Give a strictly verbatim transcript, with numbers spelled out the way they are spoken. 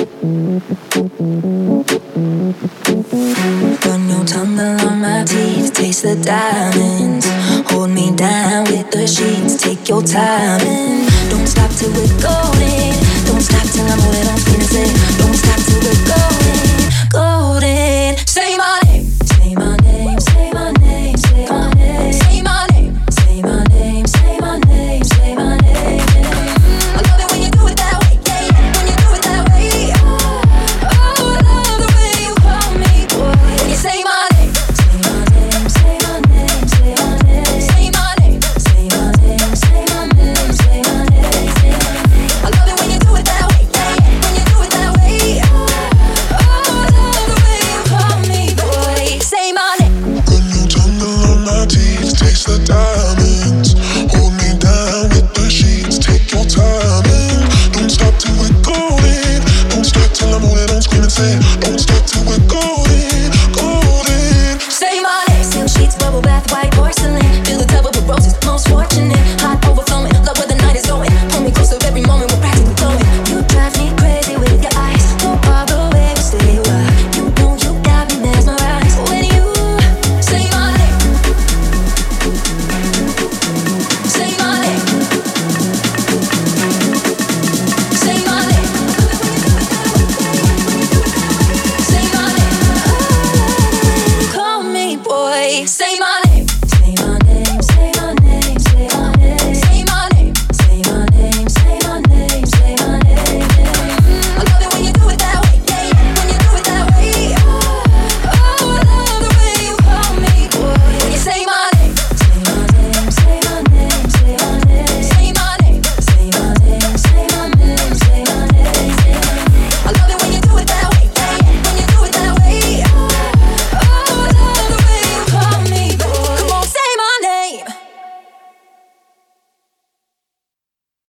Run your tongue along my teeth, taste the diamonds. Hold me down with the sheets, take your time and don't stop till we're golden. Don't stop till I'm holding on screen and say, don't stop till we're golden, golden. Say my name, say my name, say my name, say my name, say my name, say my name, say my name, say my name. I love it when you do it that way, yeah, when you do it that way. Oh, I love the way you call me boy. When you say my name, say my name, say my name, say my name, say my name, say my name, say my name, say my name. I love it when you do it that way, yeah, when you do it that way. Oh, I love the way you call me boy. Say my name. Run your tongue along my teeth, taste the diamonds. Hold me down with the sheets, take your time and don't stop till we're golden. Don't stop till I'm holding on, scream and say.